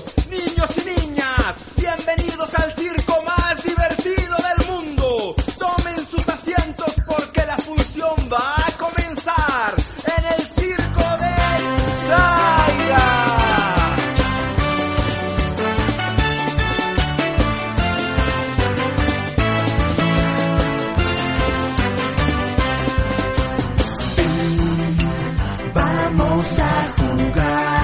Caballeros, niños y niñas, bienvenidos al circo más divertido del mundo. Tomen sus asientos porque la función va a comenzar en el circo del Zaira. Vamos a jugar.